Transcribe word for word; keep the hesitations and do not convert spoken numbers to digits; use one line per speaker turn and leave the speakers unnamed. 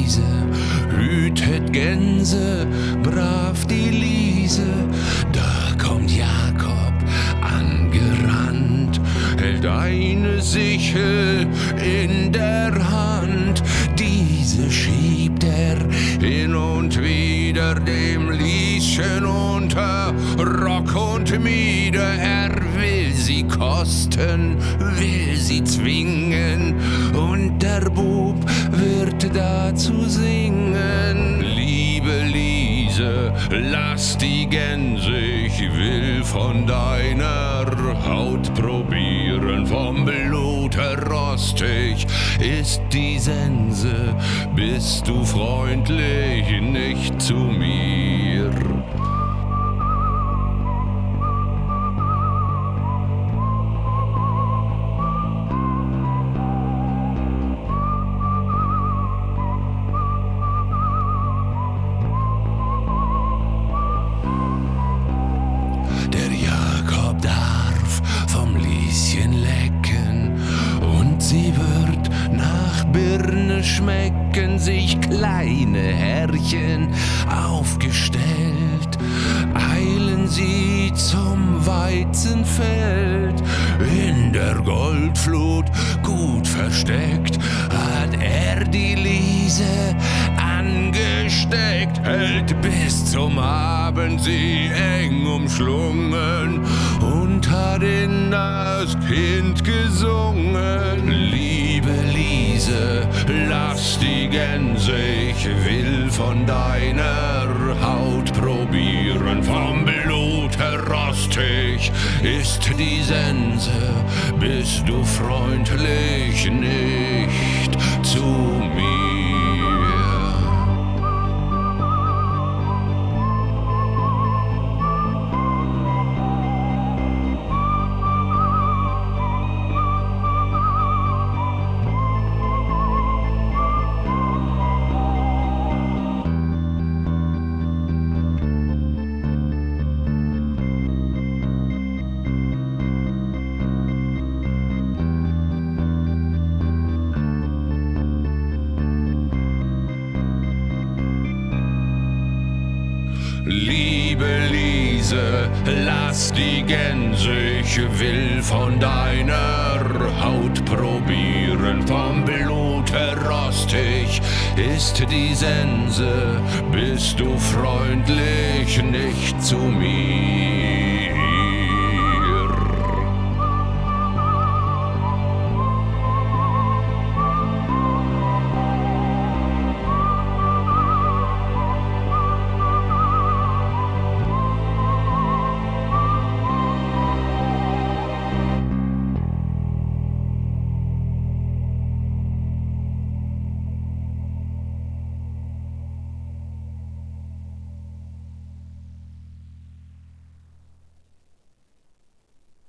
Wiese, hütet Gänse, brav die Liese. Da kommt Jakob angerannt, hält eine Sichel in der Hand. Diese schiebt er hin und wieder dem Lieschen unter Rock und Mieder. Er will sie kosten, will sie zwingen, und der Bub wird dazu singen. Liebe Liese, lass die Gänse, ich will von deiner Haut probieren. Vom Blute rostig ist die Sense, bist du freundlich nicht zu mir. Der Jakob darf vom Lieschen lecken, und sie wird nach Birne schmecken. Sich kleine Herrchen aufgestellt, eilen sie zum Weizenfeld. In der Goldflut gut versteckt hat er die Liese angesteckt, hält bis zum Abend sie eng umschlungen und hat in das Kind gesungen. Liebe Liese, lass die Gänse, ich will von deiner Haut probieren. Vom Blut rostig ist die Sense, bist du freundlich nicht zu mir. Liebe Liese, lass die Gänse, ich will von deiner Haut probieren. Vom Blut rostig ist die Sense, bist du freundlich nicht zu mir.